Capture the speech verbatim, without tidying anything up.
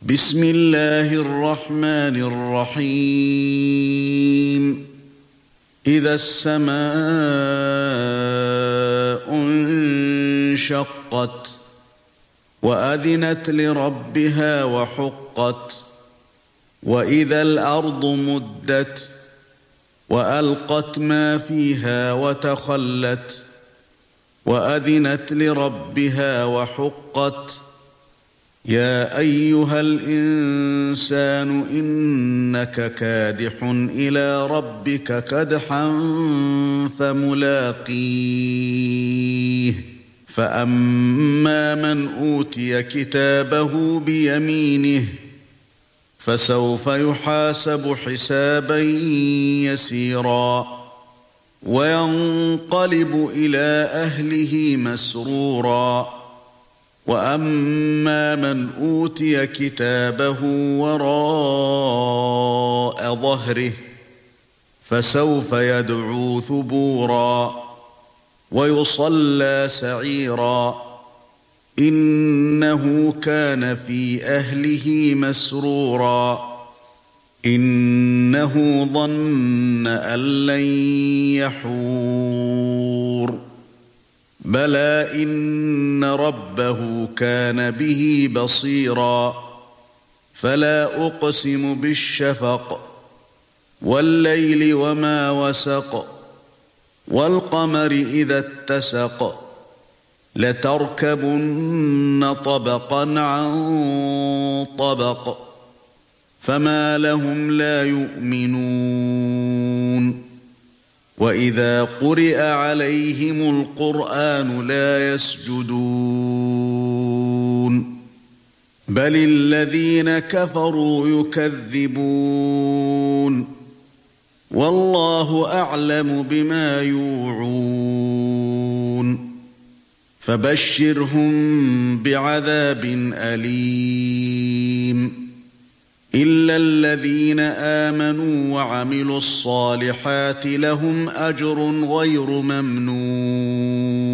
بسم الله الرحمن الرحيم إذا السماء انشقت وأذنت لربها وحقت وإذا الأرض مدت وألقت ما فيها وتخلت وأذنت لربها وحقت يا أيها الإنسان إنك كادح إلى ربك كدحا فملاقيه فأما من أوتي كتابه بيمينه فسوف يحاسب حسابا يسيرا وينقلب إلى أهله مسرورا وأما من أوتي كتابه وراء ظهره فسوف يدعو ثبورا ويصلى سعيرا إنه كان في أهله مسرورا إنه ظن أن لن يحور بلى إن ربه كان به بصيرا فلا أقسم بالشفق والليل وما وسق والقمر إذا اتسق لتركبن طبقا عن طبق فما لهم لا يؤمنون وإذا قرئ عليهم القرآن لا يسجدون بل الذين كفروا يكذبون والله أعلم بما يوعون فبشرهم بعذاب أليم إلا الذين آمنوا وعملوا الصالحات لهم أجر غير ممنون